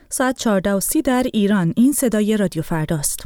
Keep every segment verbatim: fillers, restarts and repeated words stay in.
ساعت چهارده و سی در ایران. این صدای رادیو فرداست.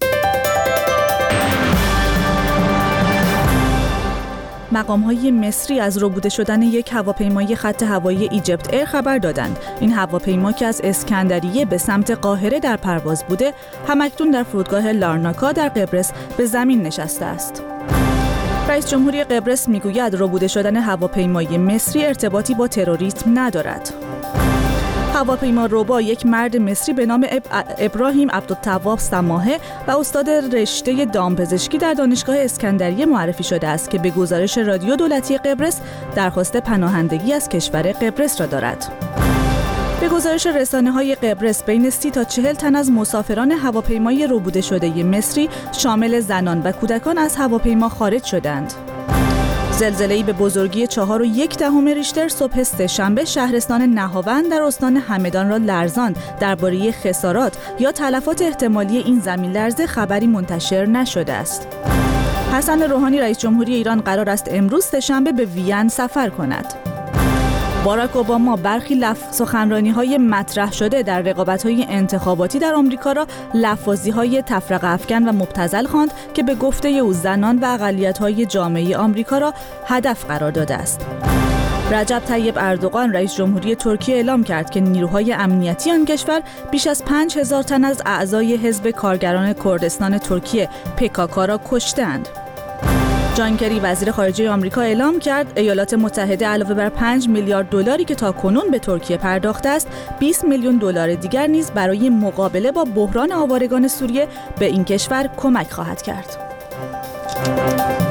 مقام‌های مصری از ربوده شدن یک هواپیمای خط هوایی ایجیپت ایر خبر دادند. این هواپیما که از اسکندریه به سمت قاهره در پرواز بوده، همکنون در فرودگاه لارناکا در قبرس به زمین نشسته است. رئیس جمهوری قبرس میگوید ربوده شدن هواپیمای مصری ارتباطی با تروریسم ندارد. هواپیما ربا یک مرد مصری به نام ابراهیم عبدالتواب سماحه و استاد رشته دامپزشکی در دانشگاه اسکندریه معرفی شده است که به گزارش رادیو دولتی قبرس درخواست پناهندگی از کشور قبرس را دارد. به گزارش رسانه‌های قبرس بین سی تا چهل تن از مسافران هواپیمای ربوده شده مصری شامل زنان و کودکان از هواپیما خارج شدند. زلزله‌ای به بزرگی چهار و یک دهم ریشتر صبح سه‌شنبه شهرستان نهاوند در استان همدان را لرزاند. درباره خسارات یا تلفات احتمالی این زمین لرزه خبری منتشر نشده است. حسن روحانی رئیس جمهوری ایران قرار است امروز سه‌شنبه به وین سفر کند. باراک اوباما برخی لف سخنرانی‌های مطرح شده در رقابت‌های انتخاباتی در آمریکا را لفاظی‌های تفرقه افکن و مبتذل خواند که به گفته او زنان و اقلیت‌های جامعه آمریکا را هدف قرار داده است. رجب طیب اردوغان رئیس جمهوری ترکیه اعلام کرد که نیروهای امنیتی آن کشور بیش از پنج هزار تن از اعضای حزب کارگران کردستان ترکیه پک‌آ را کشتند. جان کری وزیر خارجه آمریکا اعلام کرد ایالات متحده علاوه بر پنج میلیارد دلاری که تاکنون به ترکیه پرداخته است، بیست میلیون دلار دیگر نیز برای مقابله با بحران آوارگان سوریه به این کشور کمک خواهد کرد.